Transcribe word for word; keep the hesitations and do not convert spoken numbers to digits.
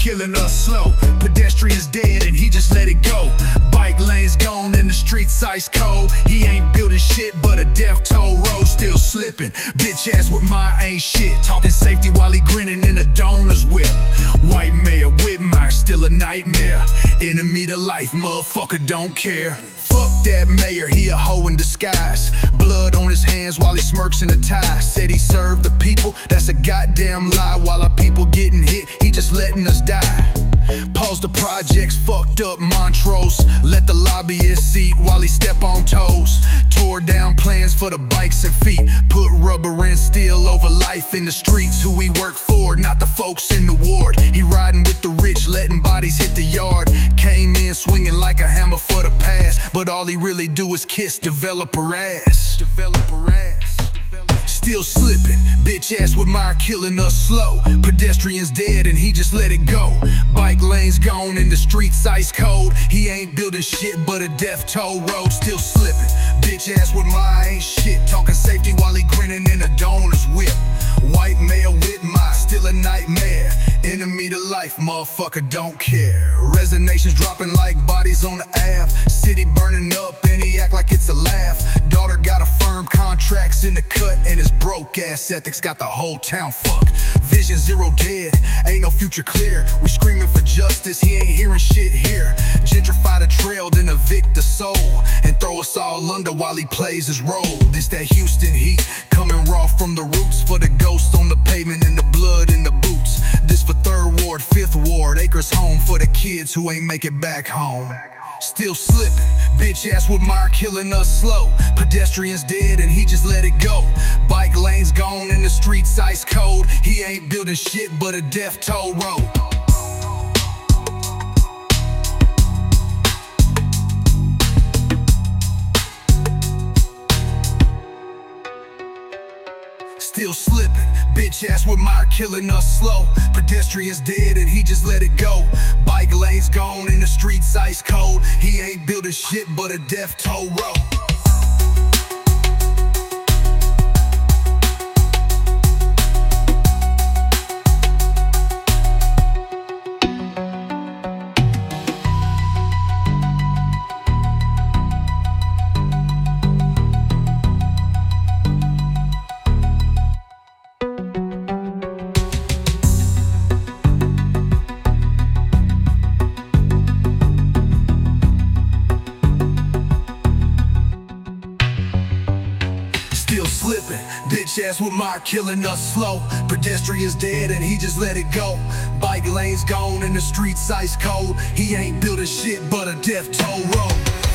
killing us slow. Pedestrians dead and he just let it go. Bike lanes gone and the streets ice cold. He ain't building shit but a death toll road. Still slipping, bitch ass with my ain't shit. Talking safety while he grinning in a donor's whip. White Mayor Whitmire, still a nightmare. Enemy to life, motherfucker don't care. Fuck that mayor, he a hoe in disguise. Blood on his hands while he smirks in a tie. Said he served the people, that's a goddamn lie. While our people getting hit, he just letting us die. Pause the projects, fucked up Montrose. Let the lobbyists eat while he step on toes. Tore down plans for the bikes and feet. Put rubber and steel over life in the streets. Who he work for, not the folks in the ward. He riding with the rich, letting bodies hit the yard. Came in swinging like a hammer for the past, but all he really do is kiss developer ass. Developer ass. Still slipping, bitch ass Whitmire killing us slow. Pedestrians dead and he just let it go. Bike lanes gone and the streets ice cold. He ain't building shit but a death toll road. Still slipping, bitch ass Whitmire ain't shit. Talking safety while he grinning in a donor's whip. White Mayor Whitmire, still a nightmare. Enemy to life, motherfucker don't care. Resignations dropping like bodies on the Ave. City burning up and he act like it's a laugh. Daughter got a firm contracts in the cut, and his broke ass ethics got the whole town fucked. Vision zero dead, ain't no future clear. We screaming for justice, he ain't hearing shit here. Gentrify the trail, then evict the soul, and throw us all under while he plays his role. This that Houston heat, coming raw from the roots. For the ghosts on the pavement and the blood in the boots. This for third ward, fifth ward, acres home for the kids who ain't make it back home. Still slipping, bitch ass Whitmire killing us slow. Pedestrians dead and he just let it go. Bike lanes gone and the streets ice cold. He ain't building shit but a death toll road. Still slipping, bitch ass Whitmire killing us slow. Pedestrians dead and he just let it go. Bike lanes gone and the streets ice cold. He ain't building shit but a death toll road. Still slipping, bitch ass Whitmire killing us slow. Pedestrians dead and he just let it go. Bike lanes gone and the streets ice cold. He ain't building shit but a death toll road.